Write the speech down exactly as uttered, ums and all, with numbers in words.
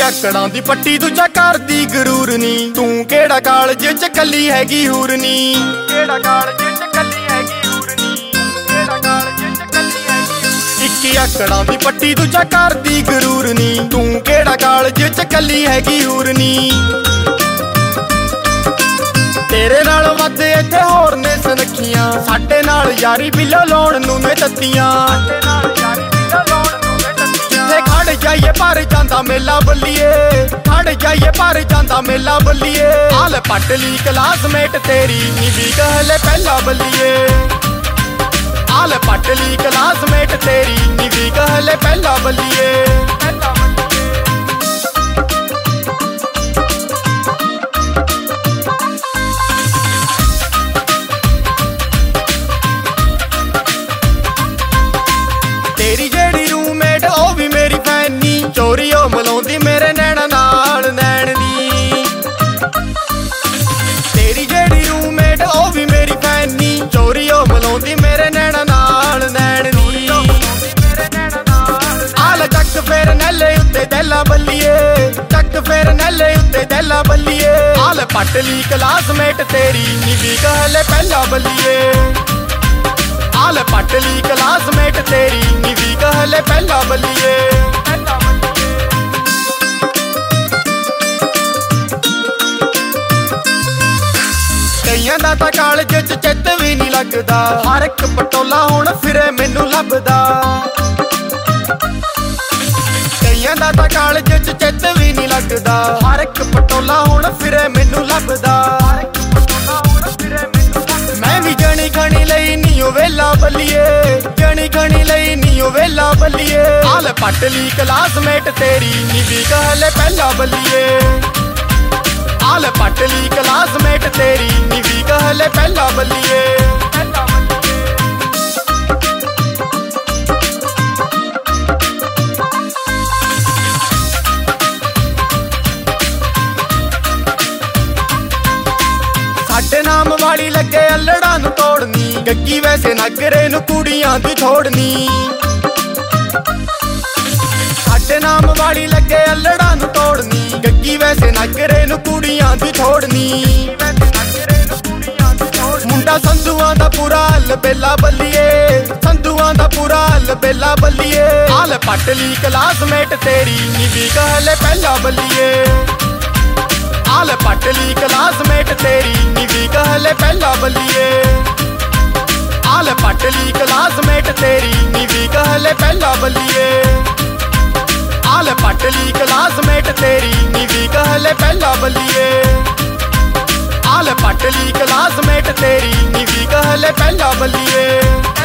ਆਕੜਾਂ ਦੀ ਪੱਟੀ ਦੂਜਾ ਕਰਦੀ ਗਰੂਰ ਨੀ। ਤੂੰ ਕਿਹੜਾ ਕਾਲਜ ਚ ਕੱਲੀ ਹੈਗੀ ਹੂਰ ਨੀ। ਕਿਹੜਾ ਕਾਲਜ ਚ ਕੱਲੀ ਹੈਗੀ ਹੂਰ ਨੀ। ਕਿਹੜਾ ਕਾਲਜ ਚ ਕੱਲੀ ਹੈਗੀ। ਇੱਕ ਆਕੜਾਂ ਦੀ ਪੱਟੀ ਦੂਜਾ ਕਰਦੀ ਗਰੂਰ ਨੀ। ਤੂੰ ਕਿਹੜਾ ਕਾਲਜ ਚ ਕੱਲੀ ਹੈਗੀ ਹੂਰ ਨੀ। ਤੇਰੇ ਨਾਲ ਵੱਧ ਇੱਥੇ ਹੋਰ ਨੇ ਸੁਨੱਖੀਆਂ। ਸਾਡੇ ਨਾਲ ਯਾਰੀ ਬਿੱਲੋ ਲਾਉਣ ਨੂੰ ਨੇ ਤੱਤੀਆਂ। ਜਿੱਥੇ ਖੜ ਜਾਈਏ ਭਰ ਜਾਂਦਾ ਮੇਲਾ ਬੱਲੀਏ। ਖੜ ਜਾਈਏ ਭਰ ਜਾਂਦਾ ਮੇਲਾ ਬੱਲੀਏ। ਹਾਲ ਪੱਟ ਲਈ ਕਲਾਸਮੇਟ ਤੇਰੀ ਨੀ ਵੀ ਕਹਿਲੇ ਪਹਿਲਾ ਬੱਲੀਏ। ਹਾਲ ਪੱਟ ਲਈ ਕਲਾਸਮੇਟ ਤੇਰੀ ਨੀ ਵੀ ਕਹਿਲੇ ਪਹਿਲਾ ਬੱਲੀਏ। ਤੇਰੀ ਜਿਹੜੀ ਰੂਮੇਟ ਉਹ ਵੀ ਮੇਰੀ ਫੈਨੀ। ਚੋਰੀ ਉਹ ਮਲਾਉਂਦੀ ਮੇਰੇ ਨੈਣਾ ਨਾਲ ਨੈਣ ਦੀ। ਤੇਰੀ ਜਿਹੜੀ ਰੂਮੇਟ ਉਹ ਵੀ ਮੇਰੀ ਫੈਨੀ। ਚੋਰੀ ਉਹ ਮਲਾਉਂਦੀ ਮੇਰੇ ਨੈਣਾ ਨਾਲ ਨੈਣ ਦੀ। ਆਲ ਚੱਕ ਫੇਰ ਨੈਲੇ ਉੱਤੇ ਦੈਲਾ ਬੱਲੀਏ। ਚੱਕ ਫੇਰ ਨੈਲੇ ਉੱਤੇ ਦੈਲਾ ਬੱਲੀਏ। ਆਲ ਪੱਟ ਲਈ ਕਲਾਸਮੇਟ ਤੇਰੀ ਨੀ ਵੀ ਕਹਿਲੇ ਪਹਿਲਾ ਬੱਲੀਏ। ਹਾਲ ਪੱਟ ਲਈ ਕਲਾਸਮੇਟ ਤੇਰੀ ਨੀ ਵੀ ਕਹਿਲੇ ਪਹਿਲਾ ਬੱਲੀਏ। ਕਈਆਂ ਦਾ ਤਾਂ ਕਾਲਜ ਚ ਚਿੱਤ ਵੀ ਨੀ ਲੱਗਦਾ। ਹਰ ਇੱਕ ਪਟੋਲਾ ਹੁਣ ਫਿਰੇ ਮੈਨੂੰ ਲੱਭਦਾ। ਕਈਆਂ ਦਾ ਤਾਂ ਕਾਲਜ ਚ ਚਿੱਤ ਵੀ ਨੀ ਲੱਗਦਾ। ਹਰ ਇੱਕ ਪਟੋਲਾ ਹੁਣ ਫਿਰੇ ਮੈਨੂੰ ਲੱਭਦਾ। ਮੈਂ ਵੀ ਜਣੀ ਖਣੀ ਲਈ ਨੀ ਓ ਵੇਲਾ ਬੱਲੀਏ। ਜਣੀ ਖਣੀ ਲਈ ਨੀ ਓ ਵੇਲਾ ਬੱਲੀਏ। ਹਾਲ ਪੱਟ ਲਈ ਕਲਾਸਮੇਟ ਤੇਰੀ ਨੀ ਵੀ ਕਹਿਲੇ ਪਹਿਲਾ ਬੱਲੀਏ। ਹਾਲ ਪੱਟ ਲਈ ਕਲਾਸਮੇਟ ਤੇਰੀ ਨੀ ਵੀ ਕਹਿਲੇ ਪਹਿਲਾ ਬੱਲੀਏ। ਸਾਡੇ ਨਾਮ ਵਾਲੀ ਲੱਗੇ ਅਲੜਾਂ ਨੂੰ ਤੋੜਨੀ। ਗੱਗੀ ਵੈਸੇ ਨਗਰੇ ਨੂੰ ਕੁੜੀਆਂ ਦੀ ਛੋੜਨੀ। ਸਾਡੇ ਨਾਮ ਵਾਲੀ ਲੱਗੇ ਅਲੜਾਂ ਨੂੰ ਤੋੜਨੀ। ਗੱਗੀ ਵੈਸੇ ਨਗਰੇ ਨੂੰ ਕੁੜੀਆਂ ਦੀ ਛੋੜਨੀ। ਮੁੰਡਾ ਸੰਧੂਆਂ ਦਾ ਪੂਰਾ ਲਬੇਲਾ ਬੱਲੀਏ। ਸੰਧੂਆਂ ਦਾ ਪੂਰਾ ਲਬੇਲਾ ਬੱਲੀਏ। ਹਾਲ ਪੱਟ ਲਈ ਕਲਾਸਮੇਟ ਤੇਰੀ ਨੀ ਵੀ ਕਹਿਲੇ ਪਹਿਲਾ ਬੱਲੀਏ। ਹਾਲ ਪੱਟ ਲਈ ਕਲਾਸਮੇਟ ਤੇਰੀ ਨੀ ਵੀ ਕਹਿਲੇ ਪਹਿਲਾ ਬੱਲੀਏ। ਹਾਲ ਪੱਟ ਲਈ ਕਲਾਸਮੇਟ ਤੇਰੀ ਨੀ ਵੀ ਕਹਿਲੇ ਪਹਿਲਾ ਬੱਲੀਏ। ਹਾਲ ਪੱਟ ਲਈ ਕਲਾਸਮੇਟ ਤੇਰੀ ਨੀ ਵੀ ਕਹਿਲੇ ਪਹਿਲਾ ਬੱਲੀਏ। ਹਾਲ ਪੱਟ ਲਈ ਕਲਾਸਮੇਟ ਤੇਰੀ ਨੀ ਵੀ ਕਹਿਲੇ ਪਹਿਲਾ ਬੱਲੀਏ।